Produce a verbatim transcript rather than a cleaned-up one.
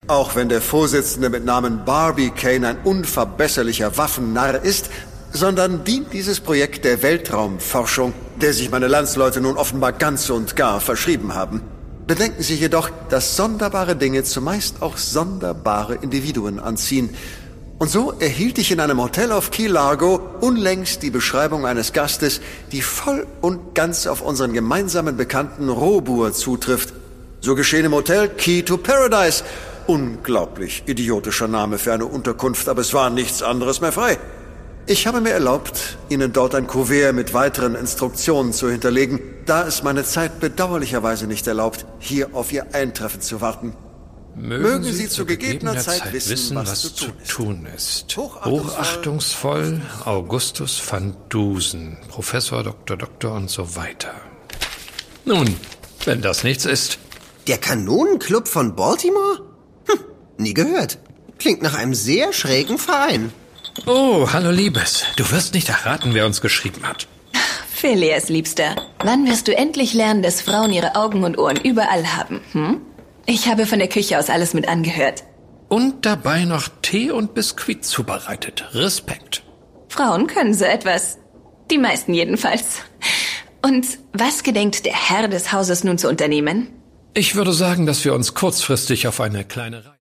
Auch wenn der Vorsitzende mit Namen Barbicane ein unverbesserlicher Waffennarr ist, sondern dient dieses Projekt der Weltraumforschung, der sich meine Landsleute nun offenbar ganz und gar verschrieben haben. Bedenken Sie jedoch, dass sonderbare Dinge zumeist auch sonderbare Individuen anziehen. Und so erhielt ich in einem Hotel auf Key Largo unlängst die Beschreibung eines Gastes, die voll und ganz auf unseren gemeinsamen Bekannten Robur zutrifft. So geschehen im Hotel Key to Paradise. Unglaublich idiotischer Name für eine Unterkunft, aber es war nichts anderes mehr frei. Ich habe mir erlaubt, Ihnen dort ein Kuvert mit weiteren Instruktionen zu hinterlegen, da es meine Zeit bedauerlicherweise nicht erlaubt, hier auf Ihr Eintreffen zu warten. Mögen, Mögen Sie, Sie zu gegebener Zeit, Zeit wissen, wissen, was, was zu zu tun ist. Hochachtungsvoll, Hochachtungsvoll, Augustus van Dusen, Professor, Doktor, Doktor und so weiter. Nun, wenn das nichts ist. Der Kanonenclub von Baltimore? Hm, nie gehört. Klingt nach einem sehr schrägen Verein. Oh, hallo Liebes. Du wirst nicht erraten, wer uns geschrieben hat. Phileas, Liebster, wann wirst du endlich lernen, dass Frauen ihre Augen und Ohren überall haben, hm? Ich habe von der Küche aus alles mit angehört. Und dabei noch Tee und Biskuit zubereitet. Respekt. Frauen können so etwas. Die meisten jedenfalls. Und was gedenkt der Herr des Hauses nun zu unternehmen? Ich würde sagen, dass wir uns kurzfristig auf eine kleine Reise